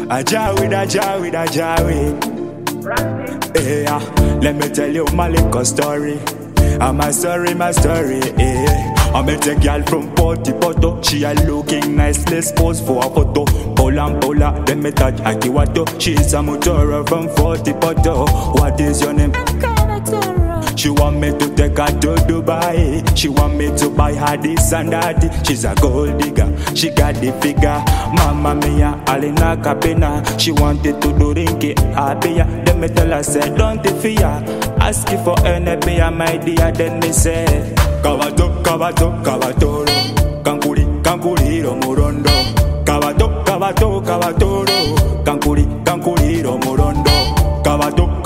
Ajawi. Yeah, let me tell you my little story. My story, I met a girl from Poto. She a looking nice, let's pose for a photo. Pola, then me touch Akiwato. She's a motora from Poto. What is your name? She want me to take her to Dubai. She want me to buy her this and that. She's a gold digger, she got the figure. Mamma mia, Alina Capena. She wanted to do rinky happy. Then me tell her, say, don't fear. Ask you for any beer, my dear. Then me say, Kawato, Kankuri, Morondo. Kawato, Kankuri, Morondo. Kawato,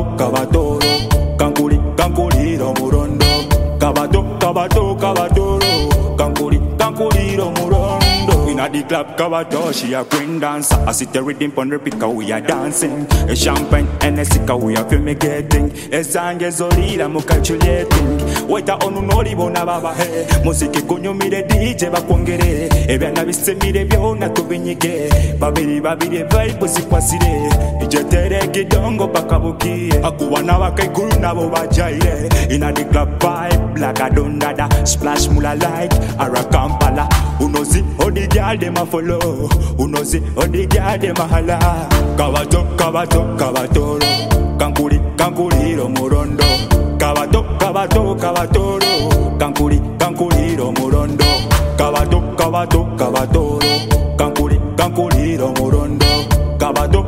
Kankuri, Morondo. Kawato, Kankuri, Morondo. Inna the club, Kawato, she a queen dancer. I sit there with him on repeat, cause we are dancing. A champagne and a sicker, we are fumigating. A song is solid, I'm calculating. Wait a onu nori bona baba he. Musiki kunyo mire DJ bakwongere. Ebya nabise mire byona tubinyige. Babiri vibe zikwasire. Ijetere kidongo pakabukie. Akuwa n'abakaiguru nabo bajaire. Inna the club vibe, like a dondada. Splash mula light, ara Kampala. Unozi odi girl dem a follow. Unozi odi girl dem a hala. Kawato, Kankuri, Morondo. Kawato, Kankuri, Morondo. Kawato, Kankuri, Morondo. Kawato,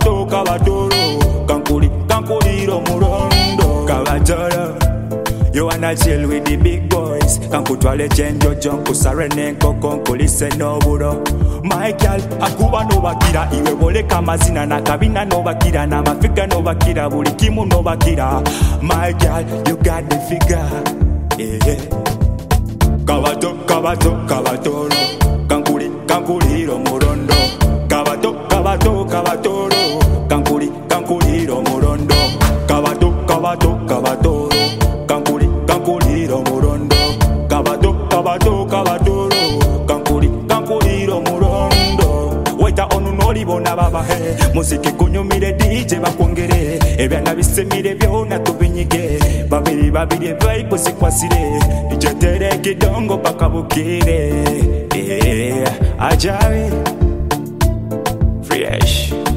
Kankuri, Morondo. Kawato. You wanna chill with the big boys. Kankutwale chenjo jonko sarenenko konko listen no buro. My girl, akuba no bakira. Iwe bole kamazina na kabina no bakira. Na mafika no bakira. Bulikimu no bakira. My girl, you got the figure. Yeah. Kawato, Kankuri, Morondo. Kawato, Kankuri, Morondo. Kawato, Kankuri, Morondo. Kawato, Kankuri, Morondo. Waita onu nori bona baba he. Musiki kunyo mire DJ bakwongere. Ebya nabise mire byona tubinyige. Babiri vibe zikwasire. Ijetere kidongo pakabukire. Ajawi Fresh.